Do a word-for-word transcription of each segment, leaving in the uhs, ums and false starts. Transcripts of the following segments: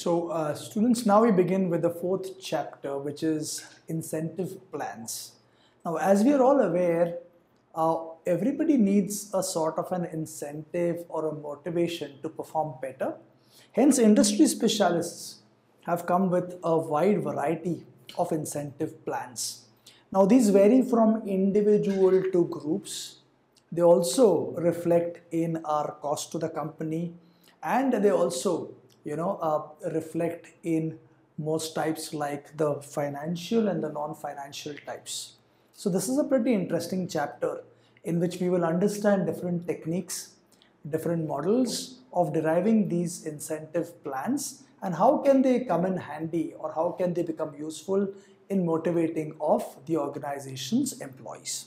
So uh, students, now we begin with the fourth chapter, which is incentive plans. Now, as we are all aware, uh, everybody needs a sort of an incentive or a motivation to perform better. Hence, industry specialists have come with a wide variety of incentive plans. Now, these vary from individual to groups. They also reflect in our cost to the company, and they also you know uh, reflect in most types like the financial and the non-financial types. So this is a pretty interesting chapter in which we will understand different techniques, different models of deriving these incentive plans, and how can they come in handy, or how can they become useful in motivating of the organization's employees.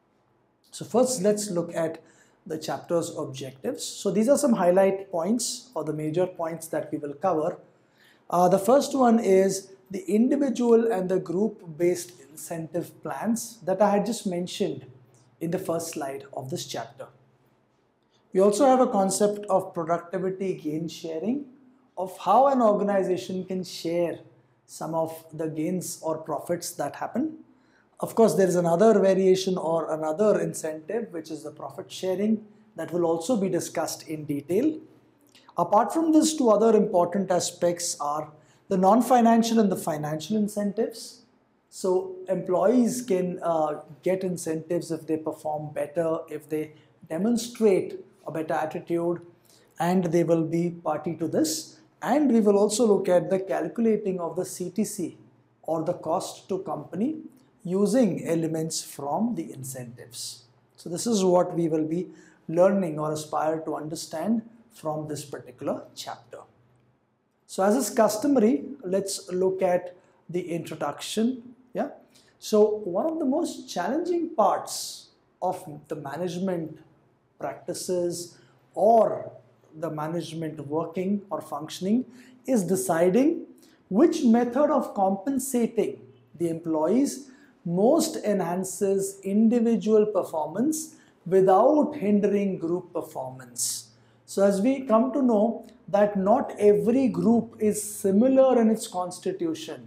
So first, let's look at the chapter's objectives. So these are some highlight points or the major points that we will cover. Uh, the first one is the individual and the group-based incentive plans that I had just mentioned in the first slide of this chapter. We also have a concept of productivity gain sharing, of how an organization can share some of the gains or profits that happen. Of course, there is another variation or another incentive, which is the profit sharing, that will also be discussed in detail. Apart from this, two other important aspects are the non-financial and the financial incentives. So employees can uh, get incentives if they perform better, if they demonstrate a better attitude, and they will be party to this. And we will also look at the calculating of the C T C, or the cost to company, using elements from the incentives. So this is what we will be learning or aspire to understand from this particular chapter. So as is customary, let's look at the introduction. Yeah. So one of the most challenging parts of the management practices or the management working or functioning is deciding which method of compensating the employees most enhances individual performance without hindering group performance. So as we come to know that not every group is similar in its constitution.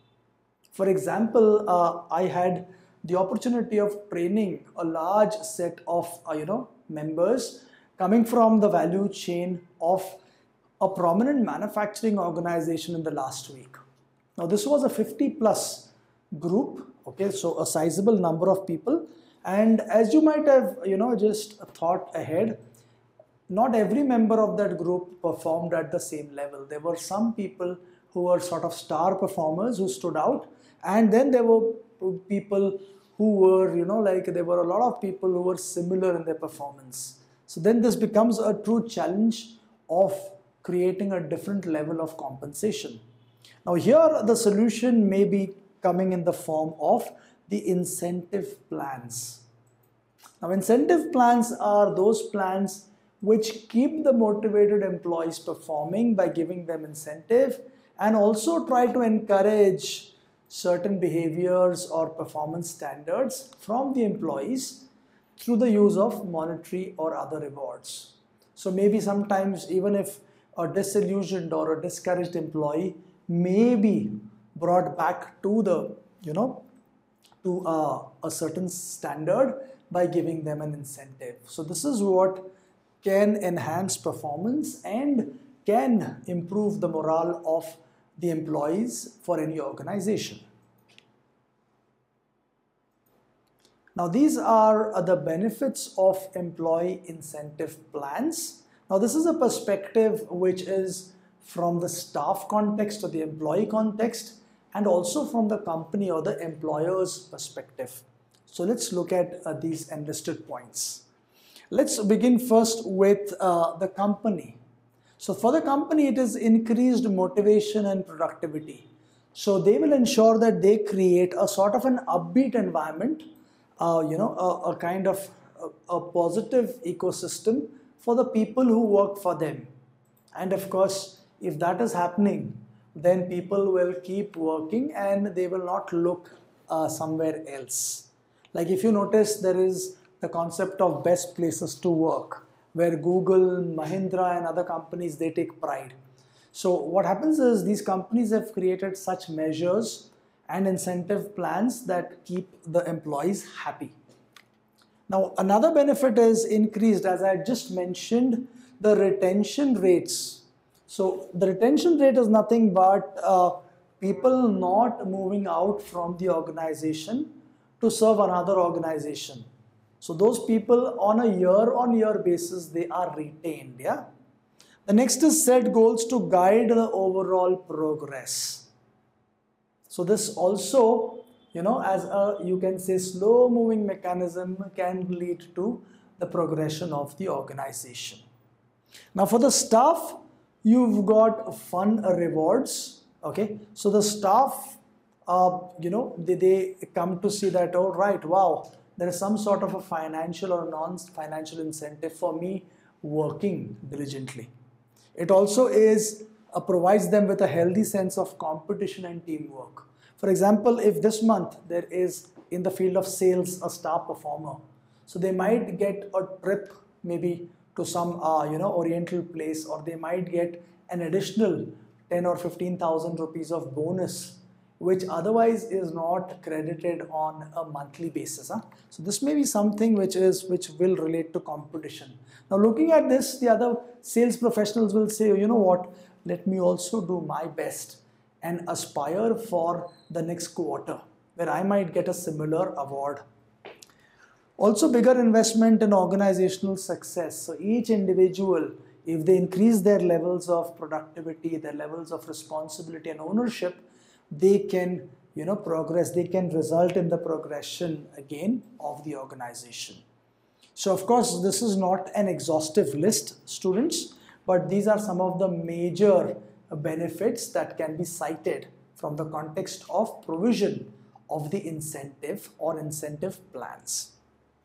For example, uh, I had the opportunity of training a large set of uh, you know members coming from the value chain of a prominent manufacturing organization in the last week. Now this was a fifty plus group. Okay, so a sizable number of people, and as you might have you know just thought ahead, not every member of that group performed at the same level. There were some people who were sort of star performers who stood out, and then there were people who were you know like there were a lot of people who were similar in their performance. So then this becomes a true challenge of creating a different level of compensation. Now here the solution may be coming in the form of the incentive plans. Now incentive plans are those plans which keep the motivated employees performing by giving them incentive, and also try to encourage certain behaviors or performance standards from the employees through the use of monetary or other rewards. So maybe sometimes even if a disillusioned or a discouraged employee may be brought back to the, you know, to uh, a certain standard by giving them an incentive. So this is what can enhance performance and can improve the morale of the employees for any organization. Now these are the benefits of employee incentive plans. Now this is a perspective which is from the staff context or the employee context, and also from the company or the employer's perspective. So let's look at uh, these enlisted points. Let's begin first with uh, the company. So for the company, it is increased motivation and productivity. So they will ensure that they create a sort of an upbeat environment, uh, you know, a, a kind of a, a positive ecosystem for the people who work for them. And of course, if that is happening, then people will keep working and they will not look uh, somewhere else. Like if you notice, there is the concept of best places to work, where Google, Mahindra and other companies, they take pride. So what happens is these companies have created such measures and incentive plans that keep the employees happy. Now another benefit is increased, as I just mentioned, the retention rates. So the retention rate is nothing but uh, people not moving out from the organization to serve another organization. So those people on a year-on-year basis, they are retained. Yeah. The next is set goals to guide the overall progress. So this also, you know, as a, you can say, slow moving mechanism can lead to the progression of the organization. Now for the staff, you've got fun rewards. Okay, so the staff, uh, you know, they, they come to see that, all right, wow, there is some sort of a financial or non-financial incentive for me working diligently. It also is uh, provides them with a healthy sense of competition and teamwork. For example, if this month there is in the field of sales a star performer, so they might get a trip maybe to some uh, you know oriental place, or they might get an additional ten or fifteen thousand rupees of bonus, which otherwise is not credited on a monthly basis. Huh? So this may be something which is which will relate to competition. Now looking at this, the other sales professionals will say, you know what, let me also do my best and aspire for the next quarter where I might get a similar award. Also bigger investment in organizational success. So each individual, if they increase their levels of productivity, their levels of responsibility and ownership, they can, you know, progress, they can result in the progression again of the organization. So of course, this is not an exhaustive list, students, but these are some of the major benefits that can be cited from the context of provision of the incentive or incentive plans.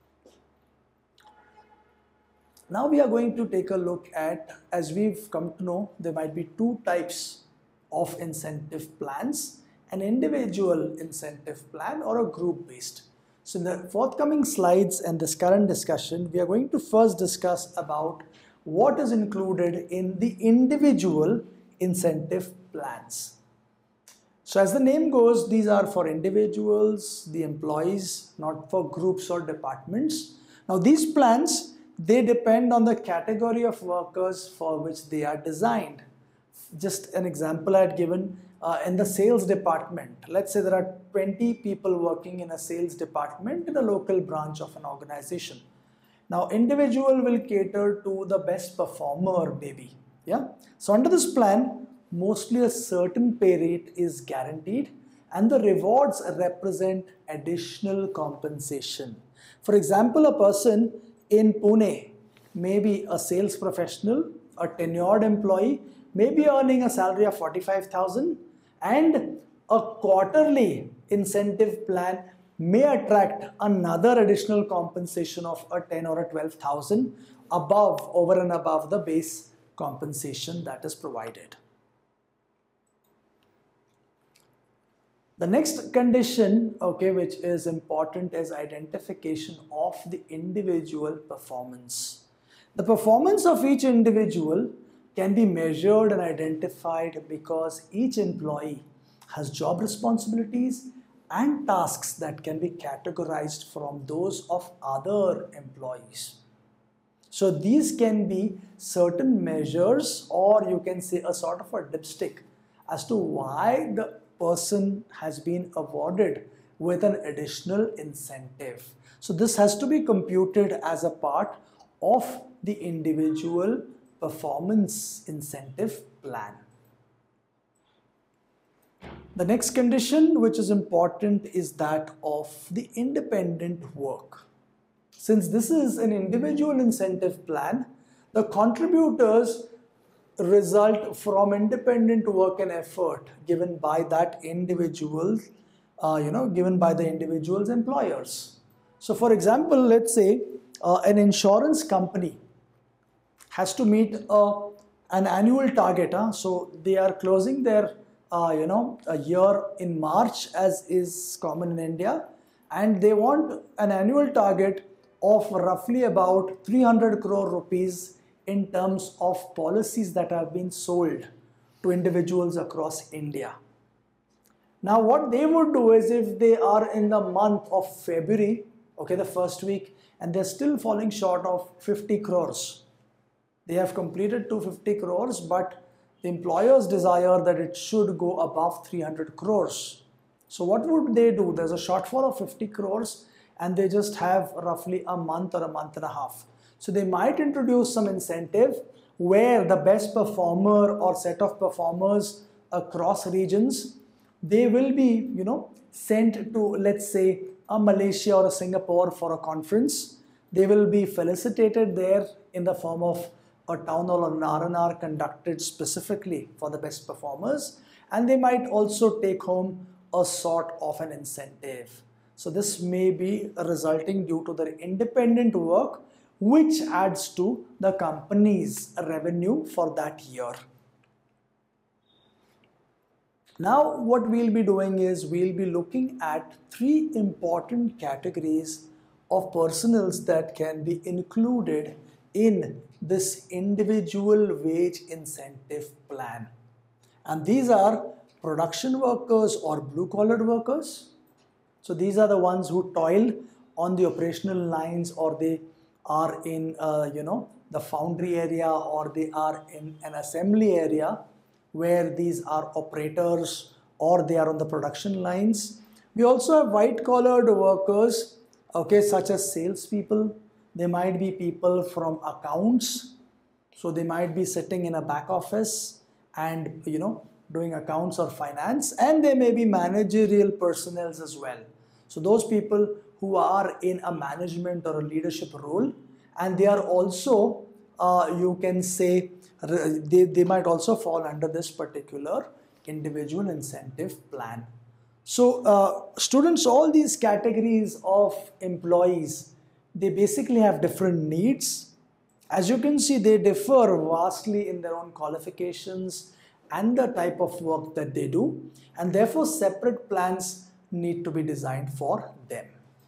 Now we are going to take a look at, as we've come to know, there might be two types of incentive plans, an individual incentive plan or a group-based. So in the forthcoming slides and this current discussion, we are going to first discuss about what is included in the individual incentive plans. So as the name goes, these are for individuals, the employees, not for groups or departments. Now these plans, they depend on the category of workers for which they are designed. Just an example I had given, uh, in the sales department, let's say there are twenty people working in a sales department in a local branch of an organization. Now individual will cater to the best performer maybe. Yeah. So under this plan, mostly a certain pay rate is guaranteed and the rewards represent additional compensation. For example, a person in Pune, maybe a sales professional, a tenured employee, may be earning a salary of forty-five thousand, and a quarterly incentive plan may attract another additional compensation of a ten or a twelve thousand above, over and above the base compensation that is provided. The next condition, okay, which is important is identification of the individual performance. The performance of each individual can be measured and identified because each employee has job responsibilities and tasks that can be categorized from those of other employees. So these can be certain measures, or you can say a sort of a dipstick as to why the person has been awarded with an additional incentive. So this has to be computed as a part of the individual performance incentive plan. The next condition which is important is that of the independent work. Since this is an individual incentive plan, the contributors result from independent work and effort given by that individual, uh, you know, given by the individual's employers. So for example, let's say uh, an insurance company has to meet uh, an annual target. Huh? So they are closing their, uh, you know, a year in March, as is common in India, and they want an annual target of roughly about three hundred crore rupees in terms of policies that have been sold to to individuals across India. Now what they would do is, if they are in the month of February, okay, the first week, and they're still falling short of fifty crores. They have completed two hundred fifty crores, but the employers desire that it should go above three hundred crores. So what would they do? There's a shortfall of fifty crores and they just have roughly a month or a month and a half. So they might introduce some incentive where the best performer or set of performers across regions, they will be, you know, sent to, let's say, a Malaysia or a Singapore for a conference. They will be felicitated there in the form of a town hall or an R and R conducted specifically for the best performers, and they might also take home a sort of an incentive. So this may be resulting due to their independent work, which adds to the company's revenue for that year. Now what we'll be doing is we'll be looking at three important categories of personnels that can be included in this individual wage incentive plan. And these are production workers or blue-collar workers. So these are the ones who toil on the operational lines, or they are in uh, you know the foundry area, or they are in an assembly area where these are operators or they are on the production lines. We also have white-collared workers, okay, such as salespeople. They might be people from accounts, so they might be sitting in a back office and, you know, doing accounts or finance, and they may be managerial personnel as well. So those people who are in a management or a leadership role, and they are also, uh, you can say, they, they might also fall under this particular individual incentive plan. So uh, students, all these categories of employees, they basically have different needs. As you can see, they differ vastly in their own qualifications and the type of work that they do, and therefore separate plans need to be designed for them.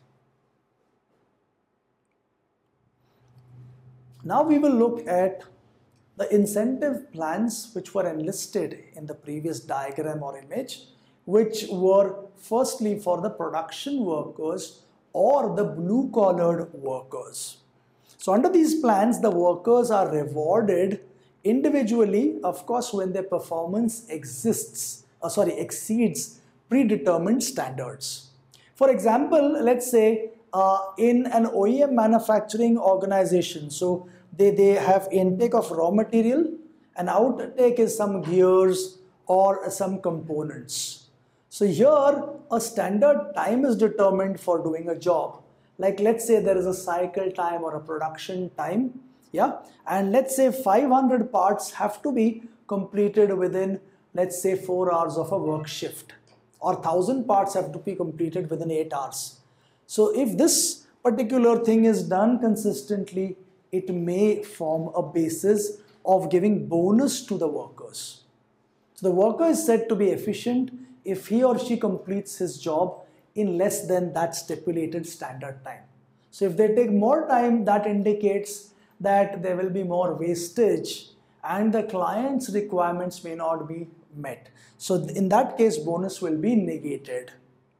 Now we will look at the incentive plans which were enlisted in the previous diagram or image, which were firstly for the production workers or the blue-collared workers. So under these plans, the workers are rewarded individually, of course, when their performance exists, uh, sorry, exceeds predetermined standards. For example, let's say uh, in an O E M manufacturing organization, so they, they have intake of raw material and outtake is some gears or some components. So here a standard time is determined for doing a job. Like let's say there is a cycle time or a production time, yeah, and let's say five hundred parts have to be completed within, let's say, four hours of a work shift, or one thousand parts have to be completed within eight hours. So if this particular thing is done consistently, it may form a basis of giving bonus to the workers. So the worker is said to be efficient if he or she completes his job in less than that stipulated standard time. So if they take more time, that indicates that there will be more wastage and the client's requirements may not be met. So in that case, bonus will be negated.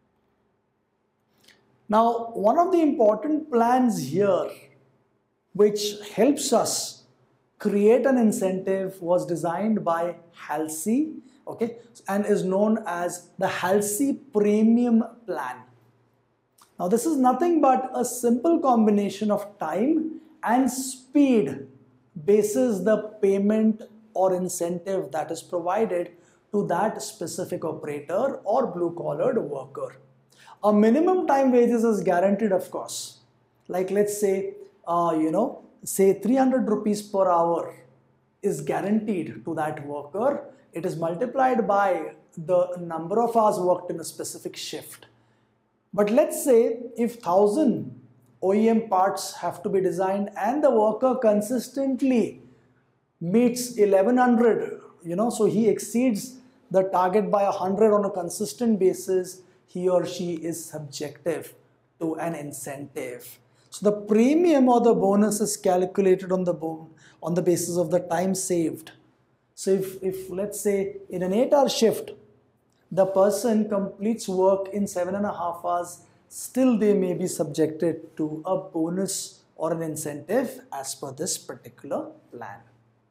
Now, one of the important plans here which helps us create an incentive was designed by Halsey, okay, and is known as the Halsey Premium Plan. Now this is nothing but a simple combination of time and speed basis the payment or incentive that is provided to that specific operator or blue-collared worker. A minimum time wages is guaranteed, of course. Like let's say, uh, you know, say three hundred rupees per hour is guaranteed to that worker. It is multiplied by the number of hours worked in a specific shift. But let's say if one thousand O E M parts have to be designed and the worker consistently meets eleven hundred, you know, so he exceeds the target by one hundred on a consistent basis, he or she is subjective to an incentive. So the premium or the bonus is calculated on the, on the basis of the time saved. So if, if let's say in an eight hour shift, the person completes work in seven and a half hours, still they may be subjected to a bonus or an incentive as per this particular plan.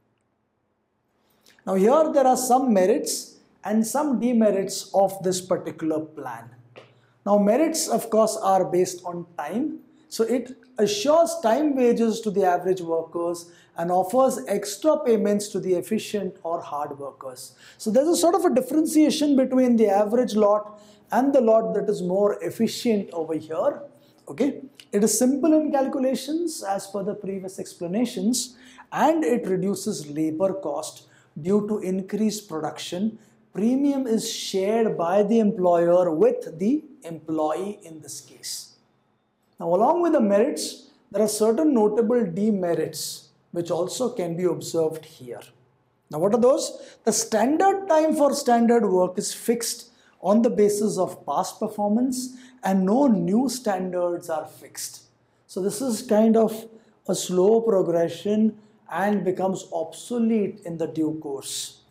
Now here there are some merits and some demerits of this particular plan. Now merits of course are based on time. So it assures time wages to the average workers and offers extra payments to the efficient or hard workers. So there's a sort of a differentiation between the average lot and the lot that is more efficient over here. Okay, it is simple in calculations as per the previous explanations, and it reduces labor cost due to increased production. Premium is shared by the employer with the employee in this case. Now, along with the merits, there are certain notable demerits which also can be observed here. Now, what are those? The standard time for standard work is fixed on the basis of past performance and no new standards are fixed. So, this is kind of a slow progression and becomes obsolete in the due course.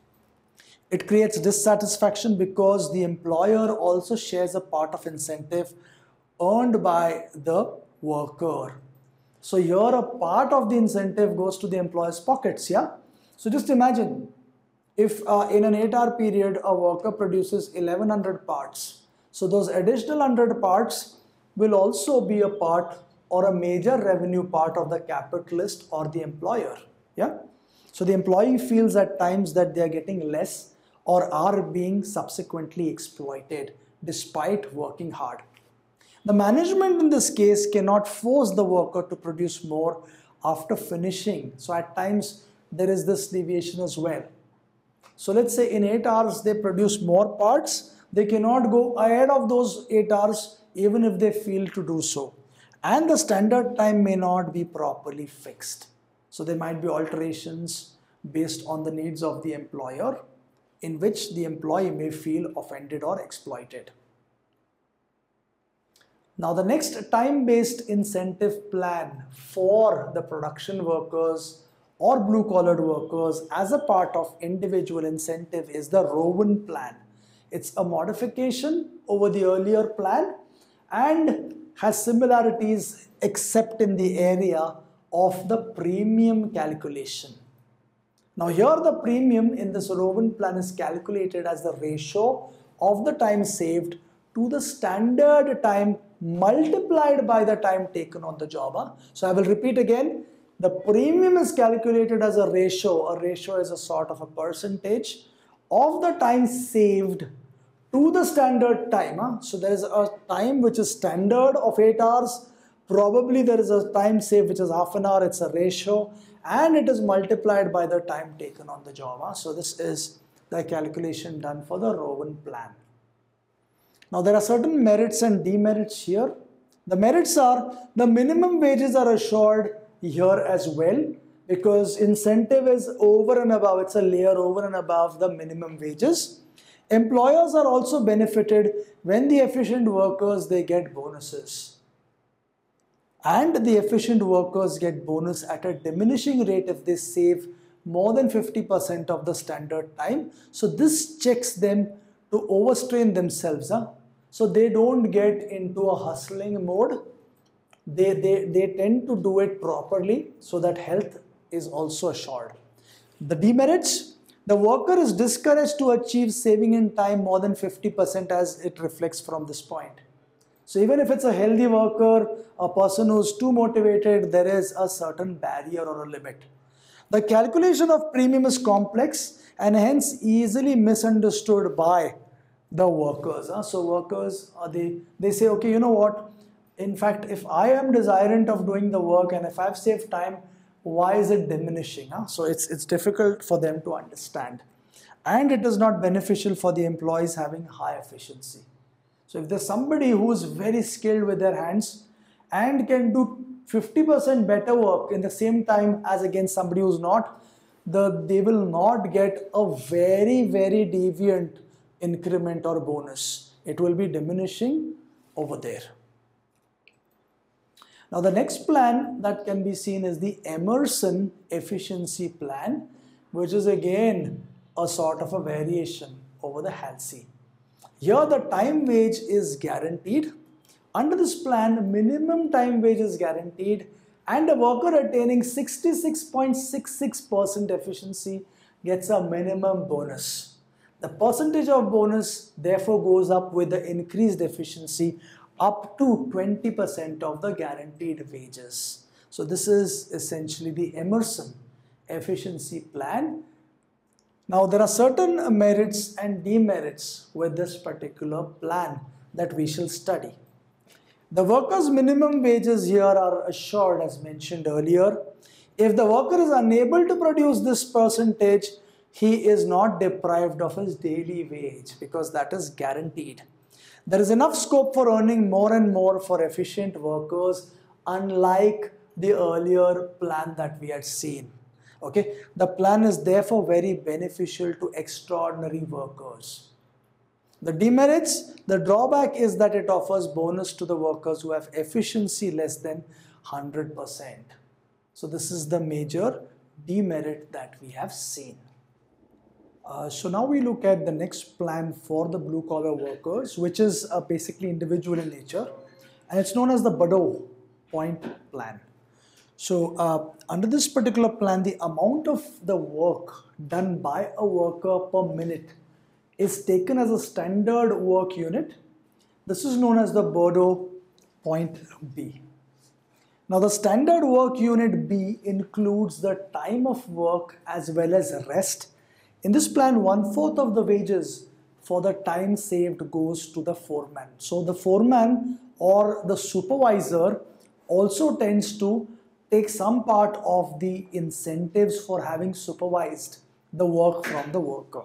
It creates dissatisfaction because the employer also shares a part of incentive earned by the worker. So here a part of the incentive goes to the employer's pockets, yeah? So just imagine if uh, in an eight hour period a worker produces eleven hundred parts. So those additional one hundred parts will also be a part or a major revenue part of the capitalist or the employer, yeah? So the employee feels at times that they are getting less or are being subsequently exploited despite working hard. The management in this case cannot force the worker to produce more after finishing. So at times there is this deviation as well. So let's say in eight hours they produce more parts. They cannot go ahead of those eight hours even if they feel to do so. And the standard time may not be properly fixed. So there might be alterations based on the needs of the employer in which the employee may feel offended or exploited. Now the next time-based incentive plan for the production workers or blue-collared workers as a part of individual incentive is the Rowan plan. It's a modification over the earlier plan and has similarities except in the area of the premium calculation. Now here the premium in this Rowan plan is calculated as the ratio of the time saved to the standard time multiplied by the time taken on the job. Huh? So I will repeat again, the premium is calculated as a ratio. A ratio is a sort of a percentage of the time saved to the standard time. Huh? So there is a time which is standard of eight hours. Probably there is a time saved which is half an hour. It's a ratio and it is multiplied by the time taken on the job. Huh? So this is the calculation done for the Rowan plan. Now there are certain merits and demerits here. The merits are the minimum wages are assured here as well because incentive is over and above, it's a layer over and above the minimum wages. Employers are also benefited when the efficient workers, they get bonuses. And the efficient workers get bonus at a diminishing rate if they save more than fifty percent of the standard time. So this checks them to overstrain themselves. Huh? So they don't get into a hustling mode. They, they, they tend to do it properly so that health is also assured. The demerits, the worker is discouraged to achieve saving in time more than fifty percent as it reflects from this point. So even if it's a healthy worker, a person who's too motivated, there is a certain barrier or a limit. The calculation of premium is complex and hence easily misunderstood by the workers. Huh? So workers, uh, they, they say, okay, you know what? In fact, if I am desirant of doing the work and if I've saved time, why is it diminishing? Huh? So it's, it's difficult for them to understand. And it is not beneficial for the employees having high efficiency. So if there's somebody who is very skilled with their hands and can do fifty percent better work in the same time as against somebody who's not, the, they will not get a very, very deviant increment or bonus. It will be diminishing over there. Now the next plan that can be seen is the Emerson efficiency plan, which is again a sort of a variation over the Halsey. Here the time wage is guaranteed. Under this plan, minimum time wage is guaranteed, and a worker attaining sixty-six point six six percent efficiency gets a minimum bonus. The percentage of bonus therefore goes up with the increased efficiency up to twenty percent of the guaranteed wages. So this is essentially the Emerson efficiency plan. Now there are certain merits and demerits with this particular plan that we shall study. The worker's minimum wages here are assured as mentioned earlier. If the worker is unable to produce this percentage, he is not deprived of his daily wage because that is guaranteed. There is enough scope for earning more and more for efficient workers, unlike the earlier plan that we had seen. Okay, the plan is therefore very beneficial to extraordinary workers. The demerits, the drawback is that it offers bonus to the workers who have efficiency less than one hundred percent. So this is the major demerit that we have seen. Uh, so now we look at the next plan for the blue collar workers, which is uh, basically individual in nature, and it's known as the Bordeaux point plan. So uh, under this particular plan, the amount of the work done by a worker per minute is taken as a standard work unit. This is known as the Bordeaux point B. Now the standard work unit B includes the time of work as well as rest. In this plan, one-fourth of the wages for the time saved goes to the foreman. So the foreman or the supervisor also tends to take some part of the incentives for having supervised the work from the worker.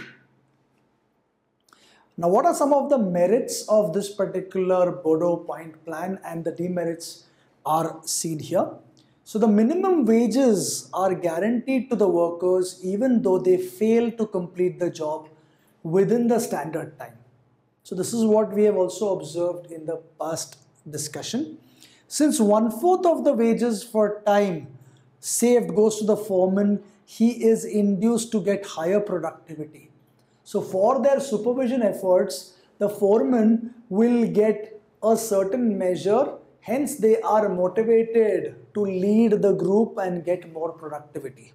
Now, what are some of the merits of this particular Bordeaux point plan, and the demerits are seen here. So the minimum wages are guaranteed to the workers even though they fail to complete the job within the standard time. So this is what we have also observed in the past discussion. Since one-fourth of the wages for time saved goes to the foreman, he is induced to get higher productivity. So for their supervision efforts, the foreman will get a certain measure, hence they are motivated to lead the group and get more productivity.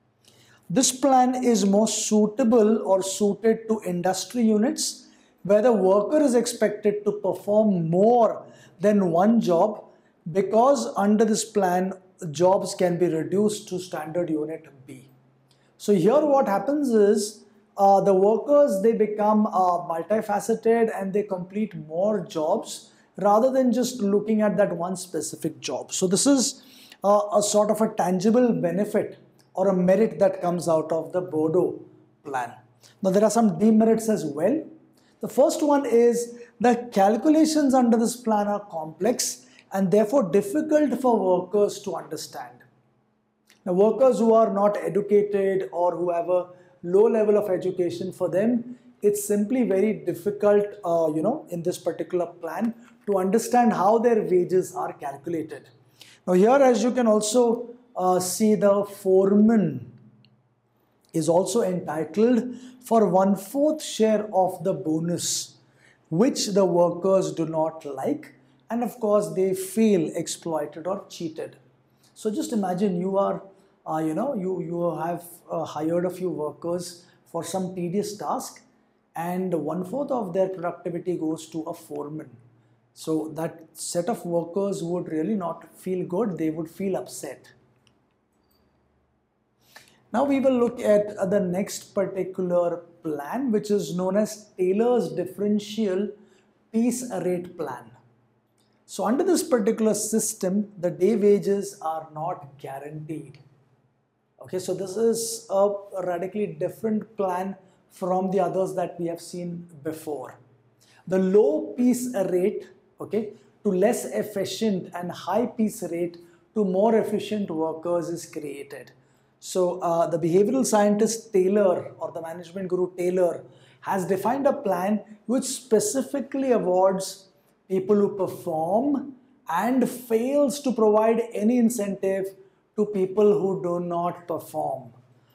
This plan is most suitable or suited to industry units where the worker is expected to perform more than one job, because under this plan jobs can be reduced to standard unit B. So here what happens is uh, the workers, they become uh, multifaceted and they complete more jobs rather than just looking at that one specific job. So this is uh, a sort of a tangible benefit or a merit that comes out of the Bordeaux plan. Now there are some demerits as well. The first one is the calculations under this plan are complex and therefore difficult for workers to understand. Now workers who are not educated or who have a low level of education, for them it's simply very difficult uh, you know in this particular plan to understand how their wages are calculated. Now here, as you can also uh, see, the foreman is also entitled for one-fourth share of the bonus, which the workers do not like, and of course they feel exploited or cheated. So just imagine you are, uh, you know, you, you have uh, hired a few workers for some tedious task, and one-fourth of their productivity goes to a foreman. So that set of workers would really not feel good, they would feel upset. Now we will look at uh, the next particular plan, which is known as Taylor's differential piece rate plan. So under this particular system, the day wages are not guaranteed. Okay, so this is a radically different plan from the others that we have seen before. The low piece rate, okay, to less efficient and high piece rate to more efficient workers is created. So uh, the behavioral scientist Taylor, or the management guru Taylor, has defined a plan which specifically awards people who perform and fails to provide any incentive to people who do not perform.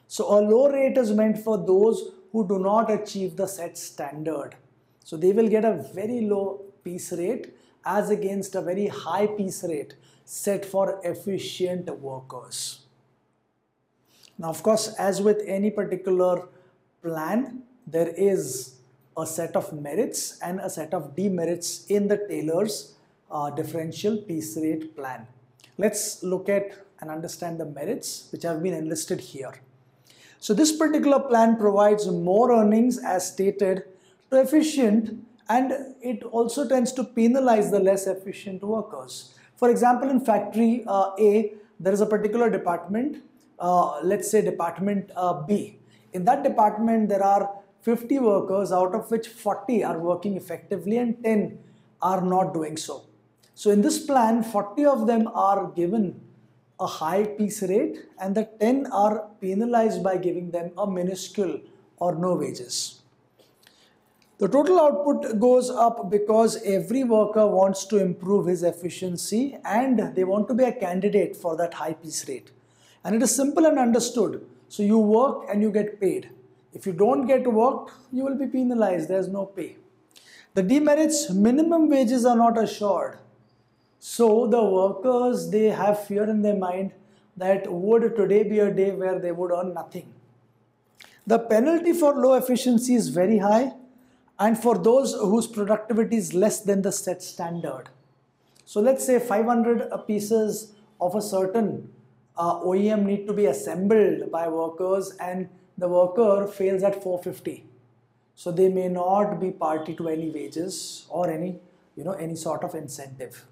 So a low rate is meant for those who do not achieve the set standard. So they will get a very low piece rate as against a very high piece rate set for efficient workers. Now, of course, as with any particular plan, there is a set of merits and a set of demerits in the Taylor's uh, differential piece rate plan. Let's look at and understand the merits which have been enlisted here. So this particular plan provides more earnings as stated to efficient, and it also tends to penalize the less efficient workers. For example, in factory uh, A, there is a particular department, uh, let's say department uh, B. In that department, there are fifty workers, out of which forty are working effectively and ten are not doing so. So in this plan, forty of them are given a high piece rate and the ten are penalized by giving them a minuscule or no wages. The total output goes up because every worker wants to improve his efficiency and they want to be a candidate for that high piece rate. And it is simple and understood. So you work and you get paid. If you don't get worked, you will be penalized. There is no pay. The demerits, minimum wages are not assured. So the workers, they have fear in their mind that would today be a day where they would earn nothing. The penalty for low efficiency is very high, and for those whose productivity is less than the set standard. So let's say five hundred pieces of a certain uh, O E M need to be assembled by workers and the worker fails at four fifty. So they may not be party to any wages or any, you know, any sort of incentive.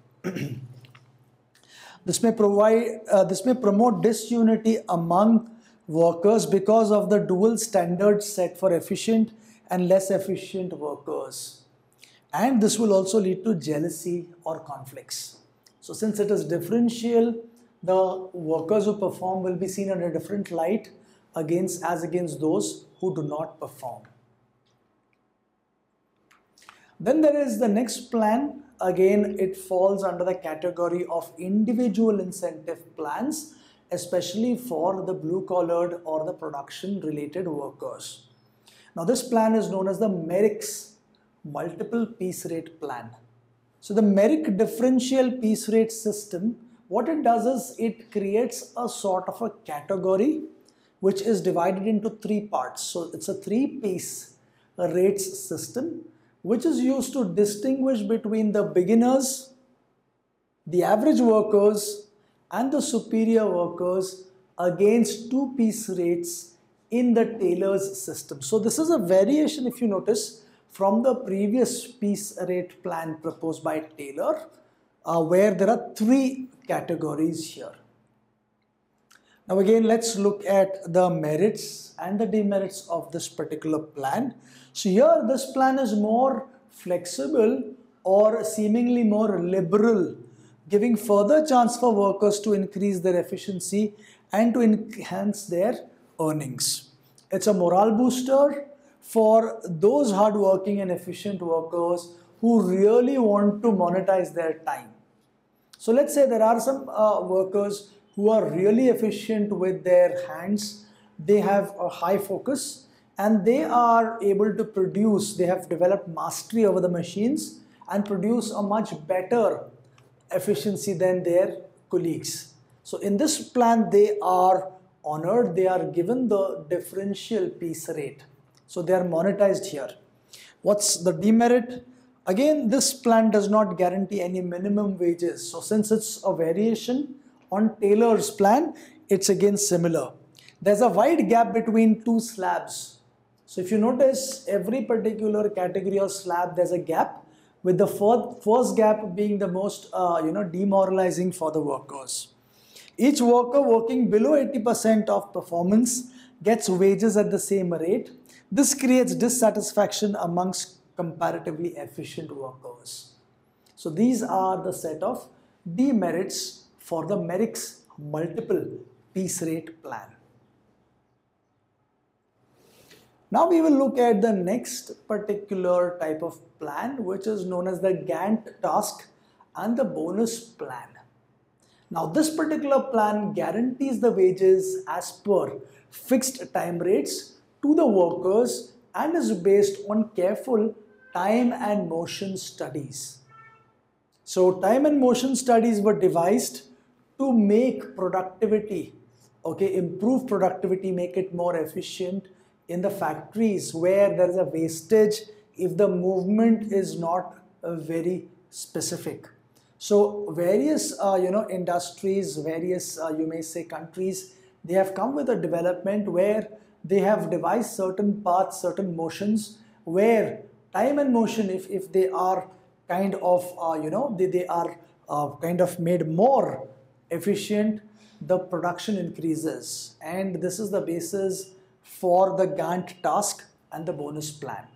This may provide, uh, this may promote disunity among workers because of the dual standards set for efficient and less efficient workers. And this will also lead to jealousy or conflicts. So since it is differential, the workers who perform will be seen in a different light against as against those who do not perform. Then there is the next plan. Again, it falls under the category of individual incentive plans, especially for the blue-collared or the production-related workers. Now, this plan is known as the Merrick's multiple piece rate plan. So, the Merrick differential piece rate system, what it does is it creates a sort of a category which is divided into three parts. So, it's a three-piece rates system, which is used to distinguish between the beginners, the average workers, and the superior workers against two-piece rates in the Taylor's system. So this is a variation, if you notice, from the previous piece rate plan proposed by Taylor, uh, where there are three categories here. Now again, let's look at the merits and the demerits of this particular plan. So here this plan is more flexible or seemingly more liberal, giving further chance for workers to increase their efficiency and to enhance their earnings. It's a morale booster for those hardworking and efficient workers who really want to monetize their time. So let's say there are some uh, workers who are really efficient with their hands. They have a high focus and they are able to produce, they have developed mastery over the machines and produce a much better efficiency than their colleagues. So in this plan, they are honored, they are given the differential piece rate. So they are monetized here. What's the demerit? Again, this plan does not guarantee any minimum wages. So since it's a variation on Taylor's plan, it's again similar. There's a wide gap between two slabs. So if you notice, every particular category or slab, there's a gap, with the first gap being the most uh, you know, demoralizing for the workers. Each worker working below eighty percent of performance gets wages at the same rate. This creates dissatisfaction amongst comparatively efficient workers. So these are the set of demerits for the Merrick's multiple piece rate plan. Now we will look at the next particular type of plan, which is known as the Gantt task and the bonus plan. Now this particular plan guarantees the wages as per fixed time rates to the workers and is based on careful time and motion studies. So time and motion studies were devised to make productivity, okay, improve productivity, make it more efficient in the factories where there is a wastage if the movement is not uh, very specific. So various uh, you know industries, various uh, you may say countries, they have come with a development where they have devised certain paths, certain motions where time and motion, if, if they are kind of uh, you know they, they are uh, kind of made more efficient, the production increases, and this is the basis for the Gantt task and the bonus plan.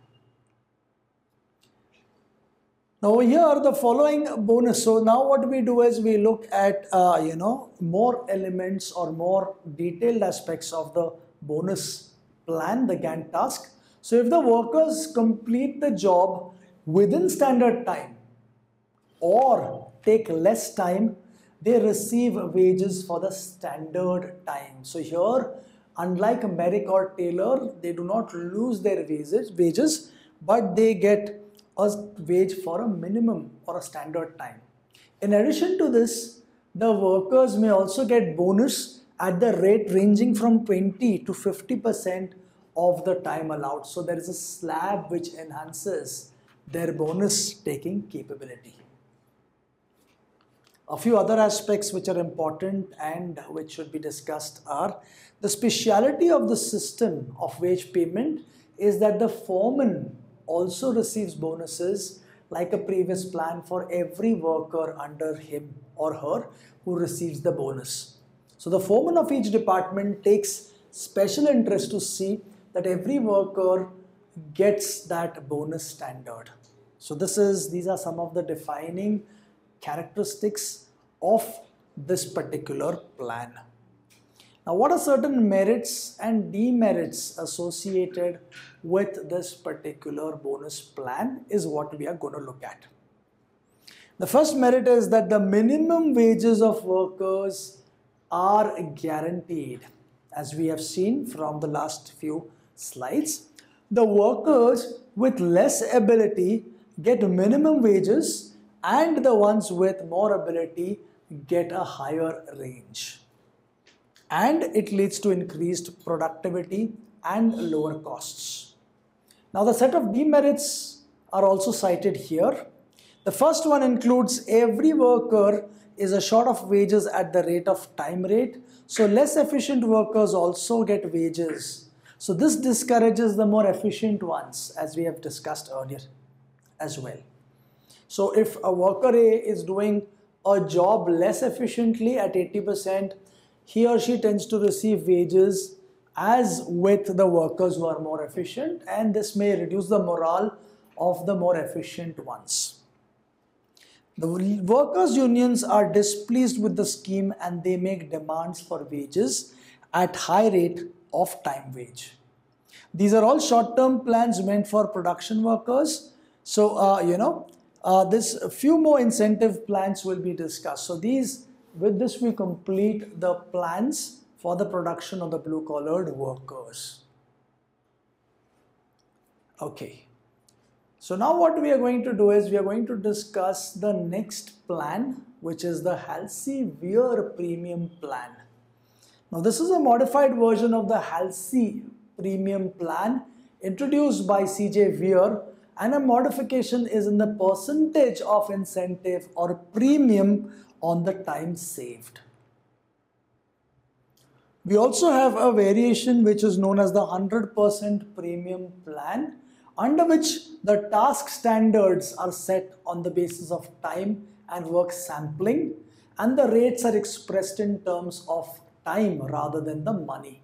Now over here the following bonus. So now what we do is we look at uh, you know more elements or more detailed aspects of the bonus plan, the Gantt task. So if the workers complete the job within standard time or take less time, they receive wages for the standard time. So here, unlike Merrick or Taylor, they do not lose their wages, wages, but they get a wage for a minimum or a standard time. In addition to this, the workers may also get bonus at the rate ranging from twenty to fifty percent of the time allowed. So there is a slab which enhances their bonus taking capability. A few other aspects which are important and which should be discussed are the speciality of the system of wage payment is that the foreman also receives bonuses like a previous plan for every worker under him or her who receives the bonus. So the foreman of each department takes special interest to see that every worker gets that bonus standard. So this is these are some of the defining characteristics of this particular plan. Now what are certain merits and demerits associated with this particular bonus plan is what we are going to look at. The first merit is that the minimum wages of workers are guaranteed. As we have seen from the last few slides, the workers with less ability get minimum wages and the ones with more ability get a higher range. And it leads to increased productivity and lower costs. Now the set of demerits are also cited here. The first one includes every worker is a short of wages at the rate of time rate. So less efficient workers also get wages. So this discourages the more efficient ones, as we have discussed earlier as well. So if a worker A is doing a job less efficiently at eighty percent, he or she tends to receive wages as with the workers who are more efficient, and this may reduce the morale of the more efficient ones. The workers' unions are displeased with the scheme and they make demands for wages at high rate of time wage. These are all short-term plans meant for production workers. So, uh, you know, uh, this a few more incentive plans will be discussed. So these, with this we complete the plans for the production of the blue-collared workers. Okay. So now what we are going to do is we are going to discuss the next plan, which is the Halsey-Weir Premium Plan. Now this is a modified version of the Halsey Premium Plan introduced by C J Weir, and a modification is in the percentage of incentive or premium on the time saved. We also have a variation which is known as the one hundred percent Premium Plan, under which the task standards are set on the basis of time and work sampling, and the rates are expressed in terms of time rather than the money.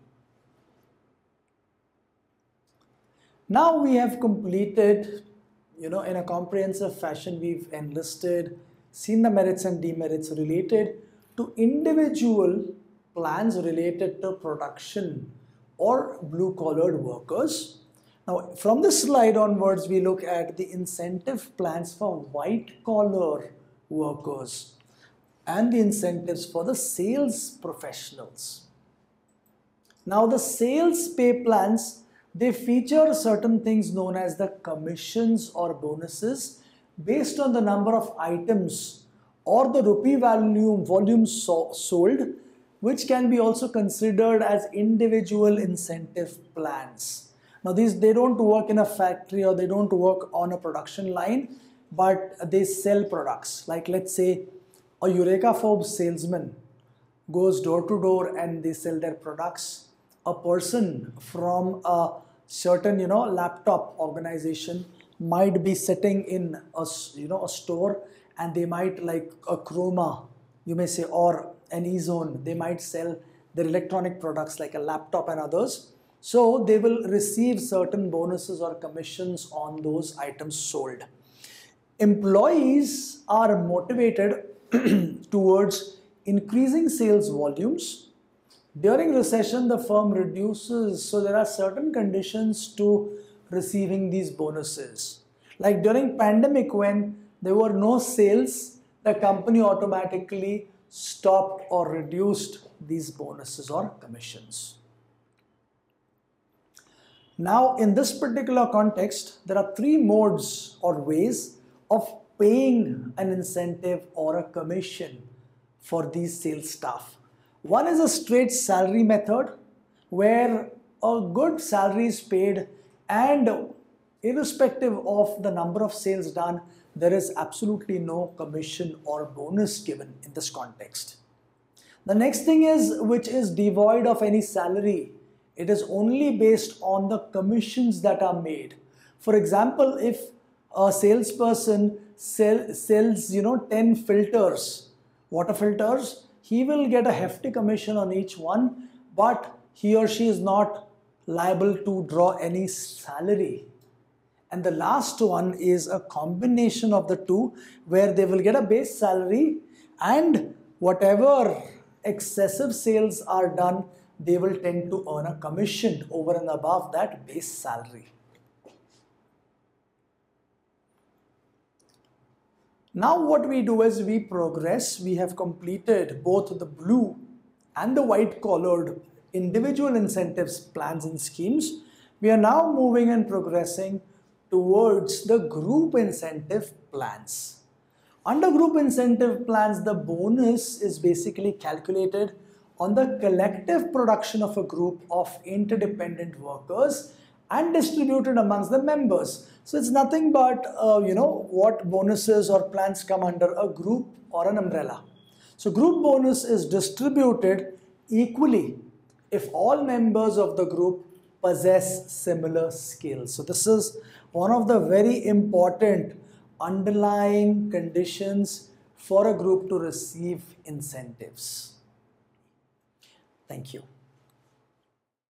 Now we have completed, you know, in a comprehensive fashion, we've enlisted, seen the merits and demerits related to individual plans related to production or blue-collared workers. Now, from this slide onwards, we look at the incentive plans for white-collar workers. and the incentives for the sales professionals. Now the sales pay plans, they feature certain things known as the commissions or bonuses based on the number of items or the rupee value volume so sold, which can be also considered as individual incentive plans. Now these, they don't work in a factory or they don't work on a production line, but they sell products. Like let's say a Eureka Forbes salesman goes door to door and they sell their products. A person from a certain, you know, laptop organization might be sitting in a, you know, a store, and they might, like a Chroma, you may say, or an E-Zone, they might sell their electronic products like a laptop and others. So they will receive certain bonuses or commissions on those items sold. Employees are motivated towards increasing sales volumes. During recession, the firm reduces, so there are certain conditions to receiving these bonuses. Like during pandemic, when there were no sales, the company automatically stopped or reduced these bonuses or commissions. Now, in this particular context, there are three modes or ways of paying an incentive or a commission for these sales staff. One is a straight salary method, where a good salary is paid, and irrespective of the number of sales done, there is absolutely no commission or bonus given in this context. The next thing is, which is devoid of any salary. It is only based on the commissions that are made. For example, if a salesperson sell, sells, you know, ten filters, water filters, he will get a hefty commission on each one, but he or she is not liable to draw any salary. And the last one is a combination of the two, where they will get a base salary, and whatever excessive sales are done, they will tend to earn a commission over and above that base salary. Now what we do is we progress. We have completed both the blue and the white collared individual incentives plans and schemes. We are now moving and progressing towards the group incentive plans. Under group incentive plans, the bonus is basically calculated on the collective production of a group of interdependent workers and distributed amongst the members. So it's nothing but, uh, you know, what bonuses or plans come under a group or an umbrella. So group bonus is distributed equally if all members of the group possess similar skills. So this is one of the very important underlying conditions for a group to receive incentives. Thank you.